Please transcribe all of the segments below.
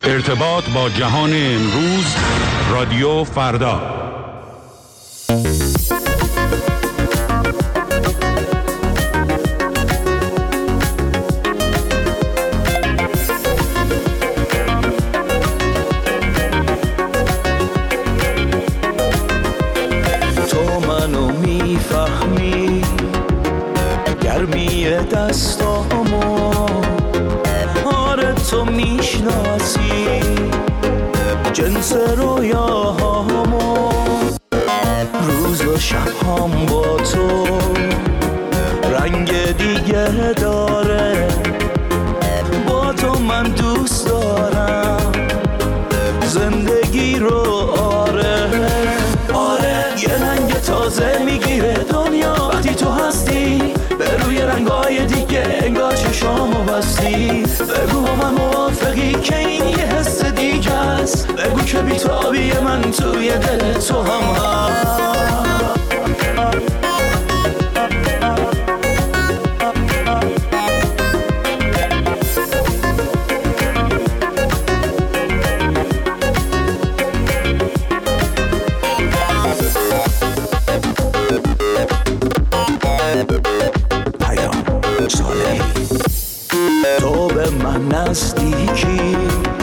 ارتباط با جهان امروز، رادیو فردا. تو منو میفهمی، گرمی دستامو، آره تو میشناسی جنس رویاهامو، روز و شبهام با تو رنگ دیگه داره، با تو من دوست دارم زندگی رو، آره یه رنگ تازه میگیره دنیا وقتی تو هستی، به روی رنگای دیگه انگار چشامو بستی. بگو من موافقی که این یه حس دیگه است، بگو که بی‌تابی من توی دل تو هم هست. تو به من نزدیکی،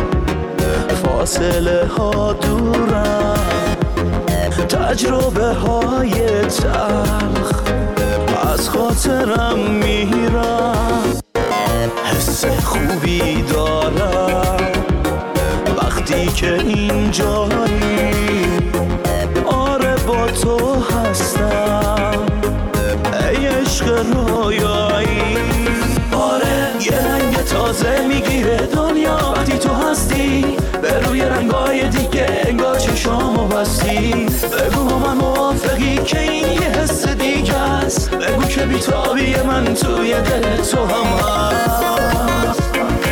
فاصله ها دورم، تجربه های تلخ از خاطرم میرم، حس خوبی دارم وقتی که اینجایی، آره با تو هستم ای عشق رویایی، آره یه رنگ تازه میگیره دنیا وقتی تو هستی، به روی رنگای دیگه انگار چشامو بستی. بگو من موافقی که این یه حس دیگه است، بگو که بی‌تابی من توی دل تو هم هست.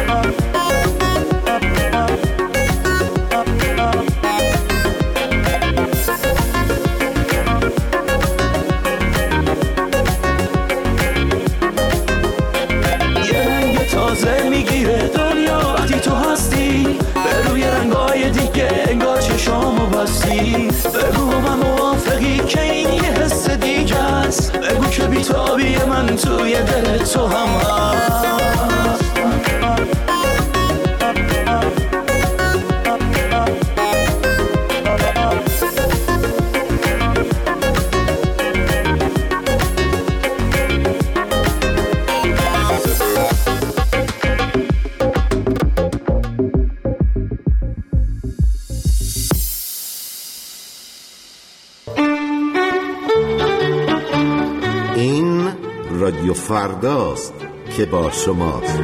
تازه میگیره دنیا وقتی تو هستی، به روی رنگای دیگه انگار چشامو بستی. بگو من موافقی که این یه حس دیگه است، بگو که بی‌تابی من توی دل تو هم هست. رادیو فرداست که با شماست.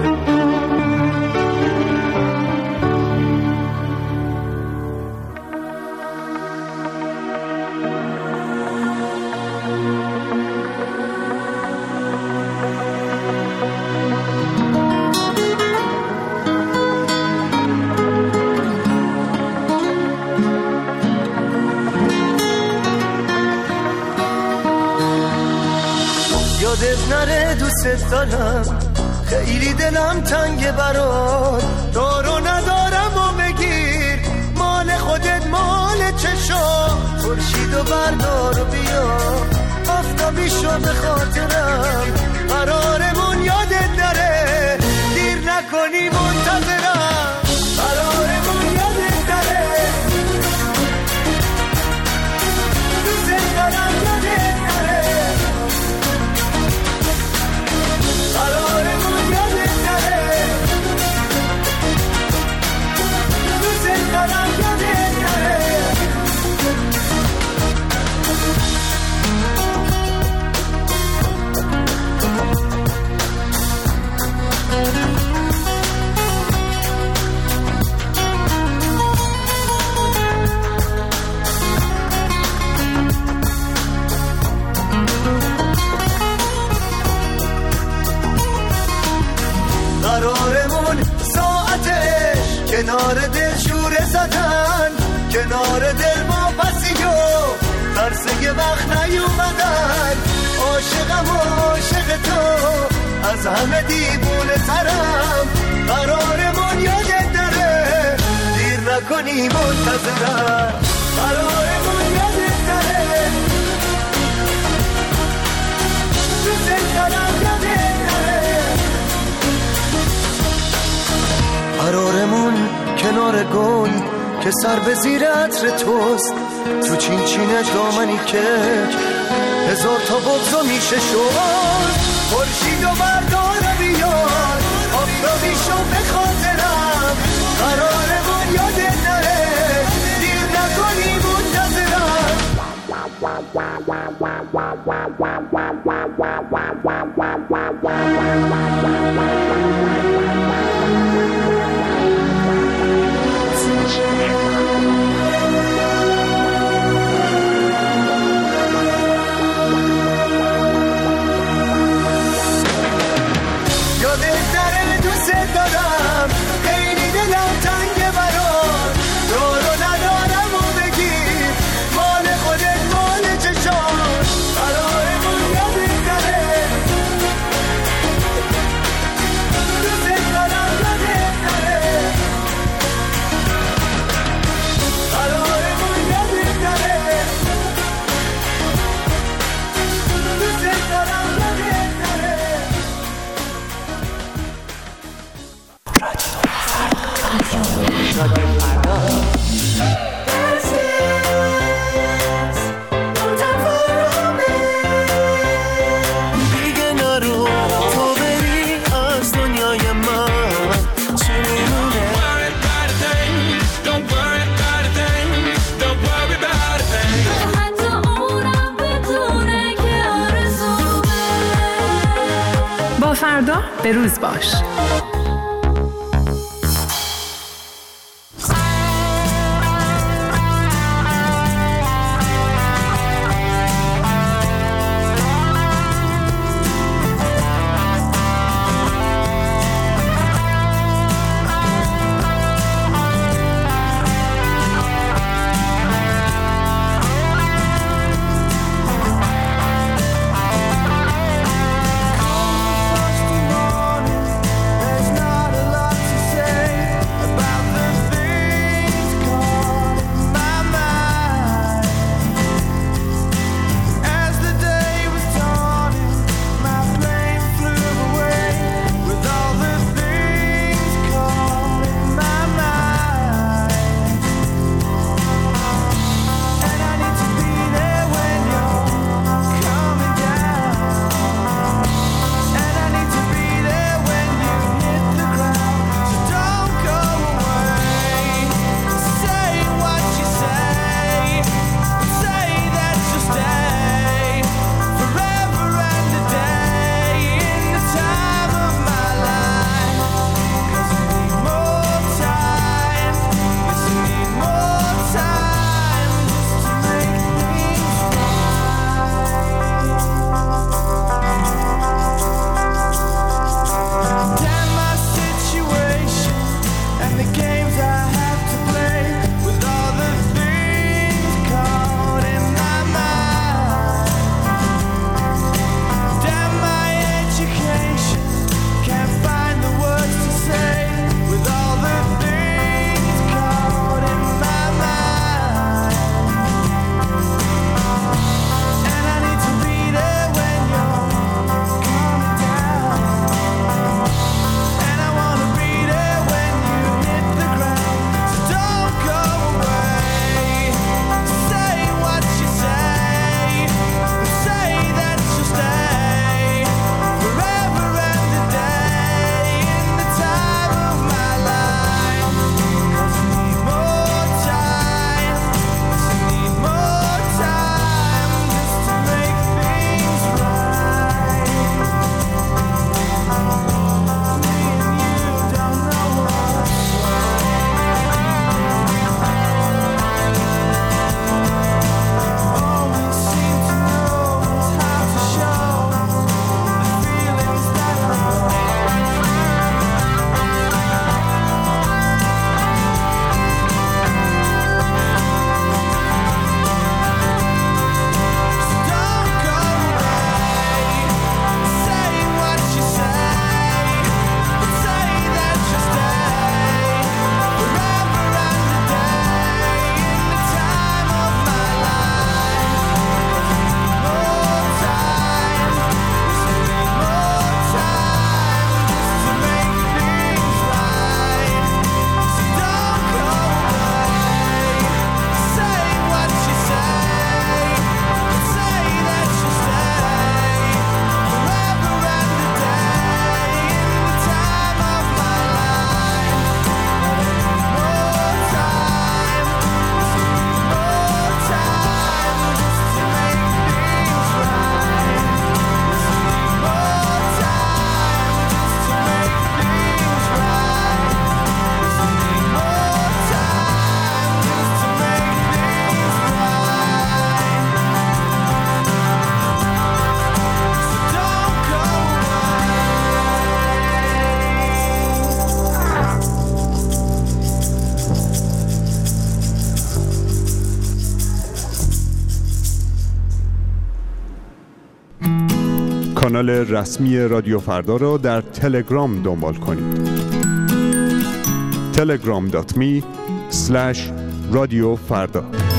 یادت نره دوست دارم، خیلی دلم تنگه برات، دارو ندارم و بگیر مال خودت مال چشام، خورشیدو بردار و بیا آفتابی شو به خاطرم، قرارمون یادت نره دیر نکنی منتظرم، قرارمون یادت نره دوست دارم یادت نره، قرارمون یادت نره دوست دارم یادت نره. قرارمون ساعتش کنار دل شوره زدن، کنار دل ما پسیو ترسه وقت نیومدن، عاشقم و عاشق تو از همه دیوونه ترم، قرارمون یادت نره نکنی منتظرم قرارمون یادت نره دوست دارم یادت نره قرارمون کنار گل که سر به زیر عطر توست تو چین چینش دامنی کج هزار تا بغضا میشه شد خورشید و بردار بیار آفتابیشو به خاطرم قرارمون یادت نره دیر نکنی منتظرم فردا به روز باش. There's کانال رسمی رادیو فردا را در تلگرام دنبال کنید. telegram.me/رادیوفردا.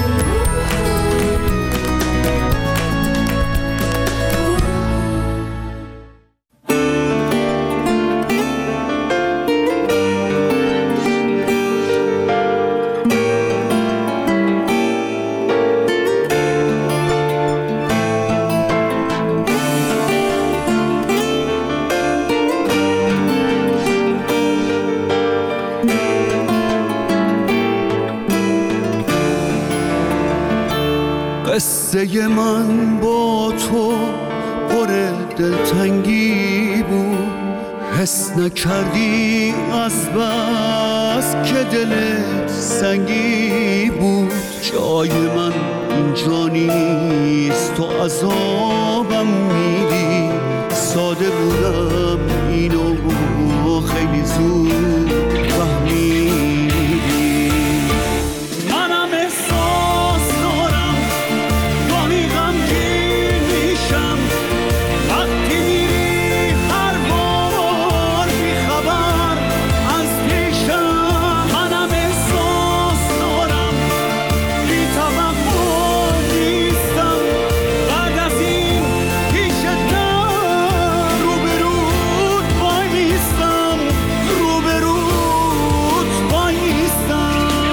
قصه من با تو پر دلتنگی بود، حس نکردی از بس که دلت سنگی بود. جای من اینجا نیست، تو عذابم میدی. ساده بودم اینو خیلی زود فهمیدی. منم احساس دارم گاهی غمگین میشم وقتی میری هر بار بیخبر از پیشم. منم احساس دارم بی توقع نیستم بعد از این پیشتم روبروت وای میستم، روبروت وای میستم.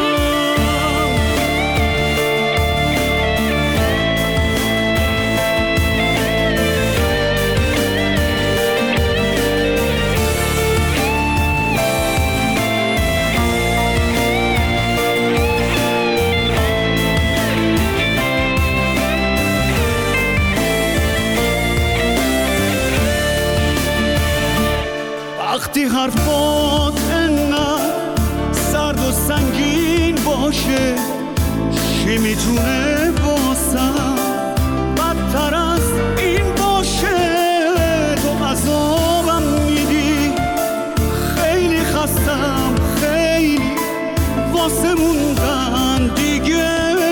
وقتی حرفات انقدر سرد و سنگین باشه، چی میتونه باسم بدتر از این باشه؟ تو عذابم میدی، خیلی خستم، خیلی واسه موندن دیگه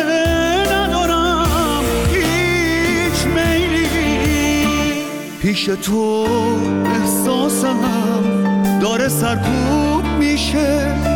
ندارم هیچ میلی. پیش تو احساسم داره سرکوب میشه،